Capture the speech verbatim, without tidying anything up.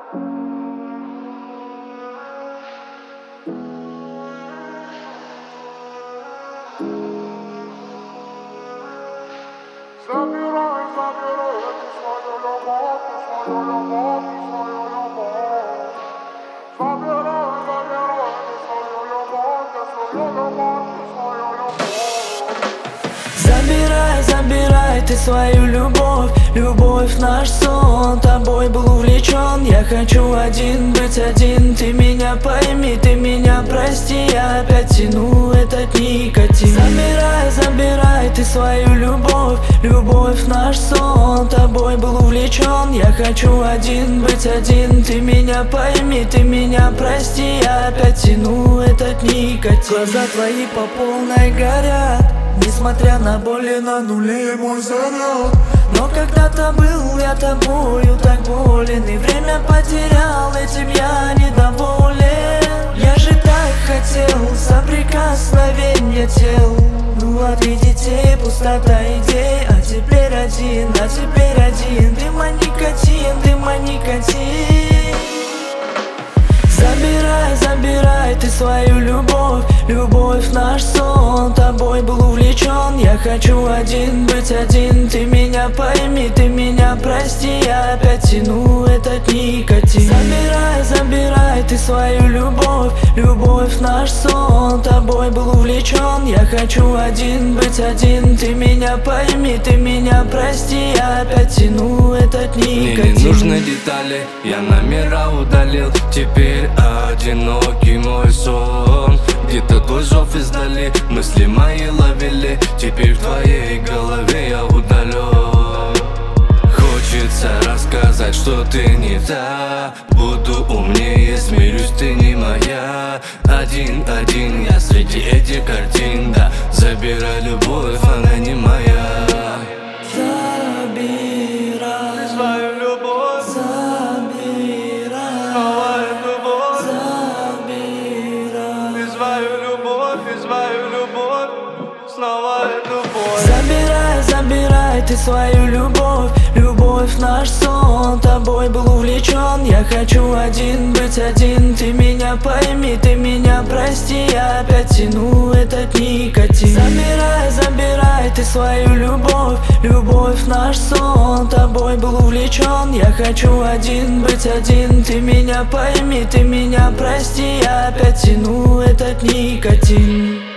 Забирай, забирай ты свою любовь, ты свою любовь, ты свою любовь. Забирай, забирай ты свою любовь, ты свою любовь, ты свою любовь. Забирай, забирай ты свою любовь, любовь наш сон. Тобой был увлечен, я хочу один быть один. Ты меня пойми, ты меня прости, я опять тяну этот никотин. Забирай, забирай ты свою любовь, любовь наш сон. Тобой был увлечен, я хочу один быть один. Ты меня пойми, ты меня прости, я опять тяну этот никотин. Глаза твои по полной горят, несмотря на боли, на нуле мой заряд. Но когда-то был я тобою так болен, и время потерял, этим я недоволен. Я же так хотел соприкосновения тел. Ну от детей пустота идей, а теперь один, а теперь один. Дыма никотин, дыма никотин. Забирай, забирай ты свою любовь, любовь наш сон. Тобой был увлечен, я хочу один быть один. Ты меня пойми, ты меня прости, я опять тяну этот никотин. Забирай, забирай ты свою любовь, любовь наш сон. Тобой был увлечен, я хочу один быть один. Ты меня пойми, ты меня прости, я опять тяну этот никотин. Мне не нужны детали, я номера удалил. Теперь одинокий мой сон. Где-то твой зов издали, мысли мои ловили. Теперь в твоей голове я удален. Хочется рассказать, что ты не та. Буду умнее, смирюсь, ты не моя. Один, один, я среди этих картин, да. Забирай любовь, она не моя. Забирай Свою любовь, забирай снова любовь. забирай И свою любовь, и свою любовь, снова любовь. Забирай, забирай ты свою любовь, любовь наш сон. Тобой был увлечен, я хочу один быть один. Ты меня пойми, ты меня прости, я опять тяну этот никотин. Забирай, забирай ты свою любовь, любовь наш сон. Тобой был увлечен, я хочу один быть один. Ты меня пойми, ты меня прости, я опять тяну этот никотин.